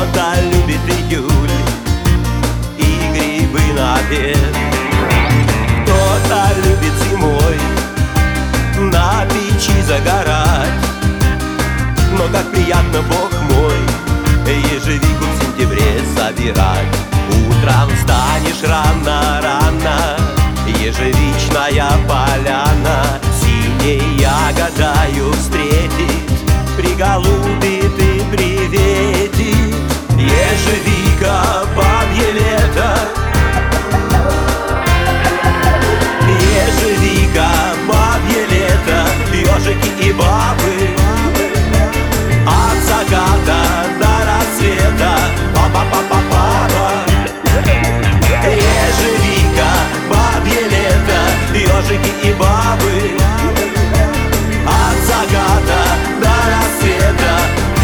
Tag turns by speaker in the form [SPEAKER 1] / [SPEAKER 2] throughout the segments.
[SPEAKER 1] Кто-то любит июль и грибы на обед, кто-то любит зимой на печи загорать. Но как приятно, Бог мой, ежевику в сентябре собирать. Утром встанешь рано-рано, ежевичная поляна синей ягодою встретит, приголубит и приветит. Ежевика, бабье лето, ежевика, бабье лето, ежики и бабы от заката до рассвета. Па-па-па-па-па-па. Ежевика, бабье лето, ежики и бабы от заката до рассвета.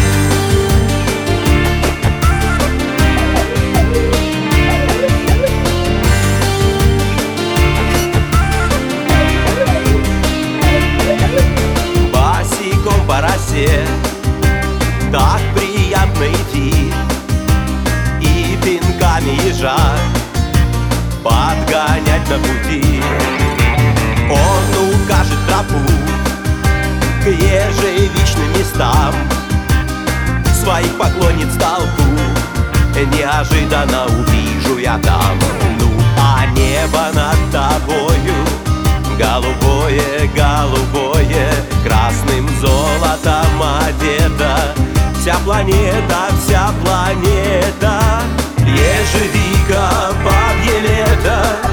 [SPEAKER 1] Босиком по росе так приятно идти, и пинками ежа подгонять на пути. Он укажет тропу к ежевичным местам, своих поклонниц толпу неожиданно увижу я там. Ну а небо над тобою голубое, голубое, красным золотом одета. Вся планета, вся планета, ежевика, бабье лето.